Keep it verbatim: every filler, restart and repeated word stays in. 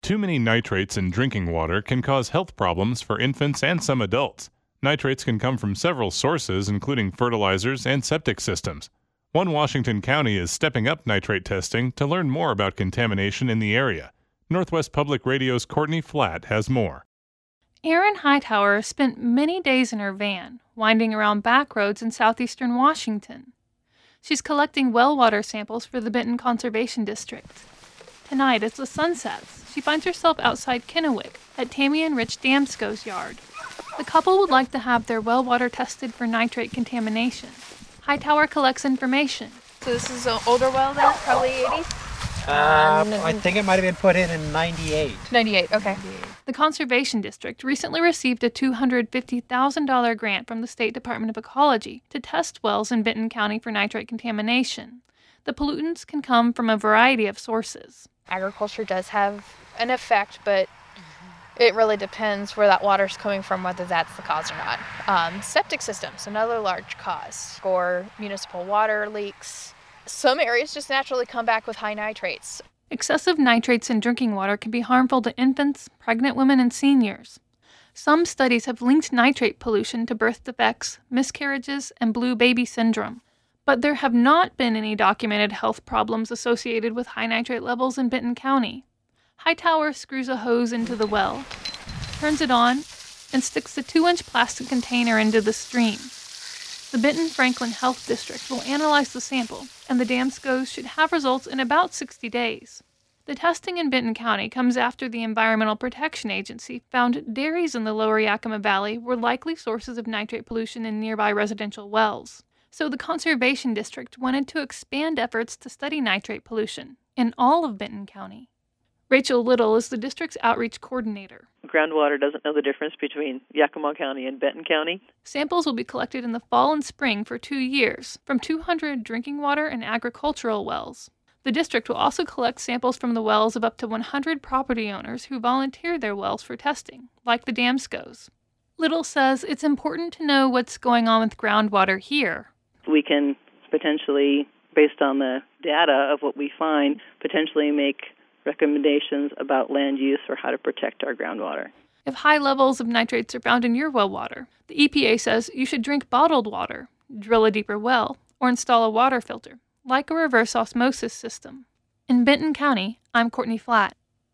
Too many nitrates in drinking water can cause health problems for infants and some adults. Nitrates can come from several sources, including fertilizers and septic systems. One Washington county is stepping up nitrate testing to learn more about contamination in the area. Northwest Public Radio's Courtney Flatt has more. Erin Hightower spent many days in her van, winding around back roads in southeastern Washington. She's collecting well water samples for the Benton Conservation District. Tonight, as the sun sets, she finds herself outside Kennewick at Tammy and Rich Damsko's yard. The couple would like to have their well water tested for nitrate contamination. Hightower collects information. So this is an older well then, probably eighties? Uh, I think it might have been put in in ninety-eight. ninety-eight, okay. The Conservation District recently received a two hundred fifty thousand dollars grant from the State Department of Ecology to test wells in Benton County for nitrate contamination. The pollutants can come from a variety of sources. Agriculture does have an effect, but it really depends where that water's coming from, whether that's the cause or not. Um, septic systems, another large cause, or municipal water leaks. Some areas just naturally come back with high nitrates. Excessive nitrates in drinking water can be harmful to infants, pregnant women, and seniors. Some studies have linked nitrate pollution to birth defects, miscarriages, and blue baby syndrome. But there have not been any documented health problems associated with high nitrate levels in Benton County. Hightower screws a hose into the well, turns it on, and sticks the two-inch plastic container into the stream. The Benton Franklin Health District will analyze the sample, and the Damskos should have results in about sixty days. The testing in Benton County comes after the Environmental Protection Agency found dairies in the lower Yakima Valley were likely sources of nitrate pollution in nearby residential wells. So the Conservation District wanted to expand efforts to study nitrate pollution in all of Benton County. Rachel Little is the district's outreach coordinator. Groundwater doesn't know the difference between Yakima County and Benton County. Samples will be collected in the fall and spring for two years from two hundred drinking water and agricultural wells. The district will also collect samples from the wells of up to one hundred property owners who volunteer their wells for testing, like the Damskos. Little says it's important to know what's going on with groundwater here. We can potentially, based on the data of what we find, potentially make recommendations about land use or how to protect our groundwater. If high levels of nitrates are found in your well water, the E P A says you should drink bottled water, drill a deeper well, or install a water filter, like a reverse osmosis system. In Benton County, I'm Courtney Flatt.